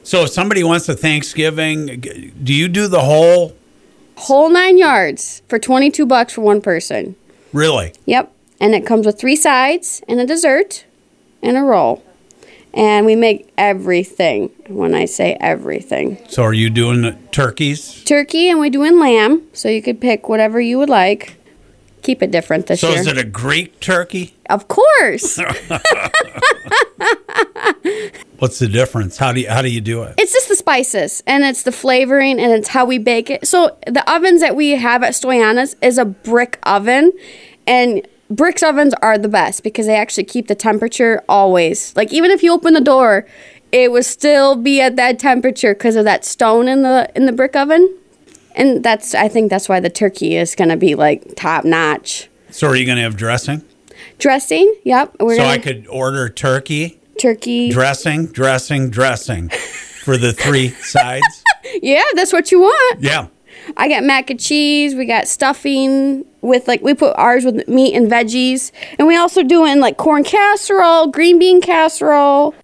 So if somebody wants a Thanksgiving, do you do the whole? Whole 9 yards for $22 for one person. Really? Yep. And it comes with 3 sides and a dessert and a roll. And we make everything when I say everything. So are you doing turkeys? Turkey, and we're doing lamb. So you could pick whatever you would like. Keep it different this year. So is it a Greek turkey? Of course. What's the difference? How do you do it? It's just the spices, and it's the flavoring, and it's how we bake it. So the ovens that we have at Stoyana's is a brick oven, and brick ovens are the best because they actually keep the temperature always. Like, even if you open the door, it would still be at that temperature because of that stone in the brick oven. And I think that's why the turkey is going to be like top notch. So are you going to have dressing? Dressing, yep. I could order turkey, dressing for the 3 sides? Yeah, that's what you want. Yeah. I got mac and cheese. We got stuffing with, like, we put ours with meat and veggies. And we also doing, like, corn casserole, green bean casserole.